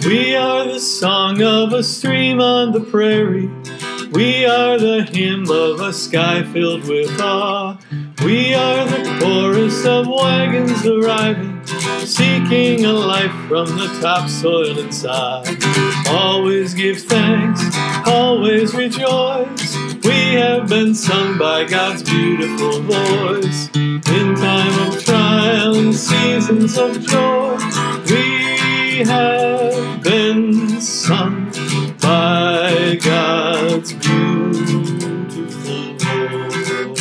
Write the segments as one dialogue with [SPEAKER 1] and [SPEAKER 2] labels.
[SPEAKER 1] We are the song of a stream on the prairie. We are the hymn of a sky filled with awe. We are the chorus of wagons arriving, seeking a life from the topsoil inside. Always give thanks, always rejoice. We have been sung by God's beautiful voice. In time of trial and seasons of joy, we have been sung by God's beautiful voice.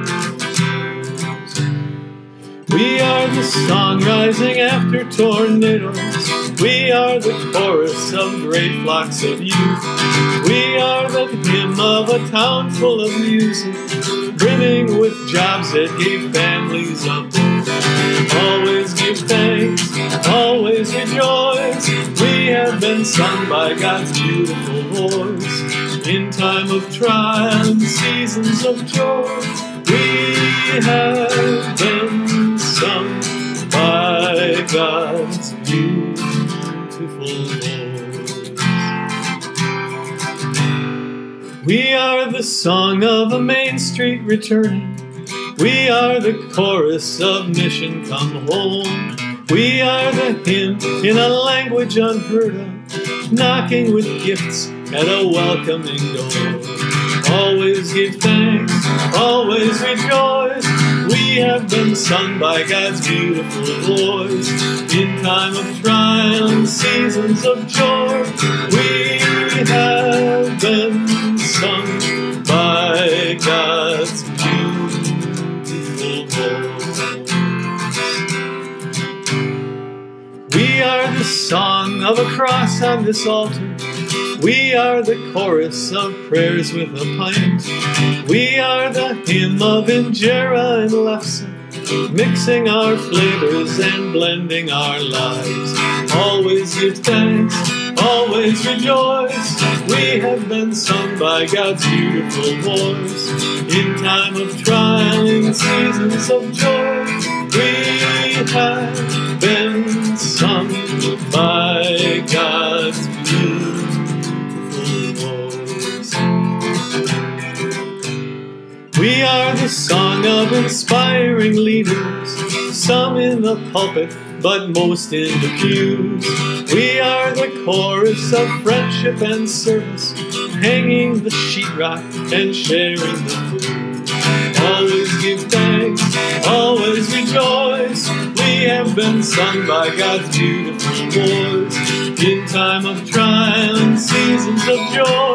[SPEAKER 1] We are the song rising after tornadoes. We are the chorus of great flocks of youth. We are the hymn of a town full of music, brimming with jobs that gave families a boom. Always give thanks, always rejoice. We have been sung by God's beautiful voice. In time of trial and seasons of joy, we have been sung by God's beautiful voice. We are the song of a Main Street returning. We are the chorus of mission come home. We are the hymn in a language unheard of, knocking with gifts at a welcoming door. Always give thanks, always rejoice. We have been sung by God's beautiful voice. In time of trial and seasons of joy, we have been sung by God's beautiful voice. We are the song of a cross on this altar. We are the chorus of prayers with a pint. We are the hymn of injera and lefse, mixing our flavors and blending our lives. Always give thanks, always rejoice. We have been sung by God's beautiful voice. In time of trial and seasons of joy, we have been sung by God's beautiful voice. We are the song of inspiring leaders, some in the pulpit, but most in the pews. We are the chorus of friendship and service, hanging the sheetrock and sharing the food. Always give thanks, always rejoice. We have been sung by God's beautiful voice. In time of trial and seasons of joy,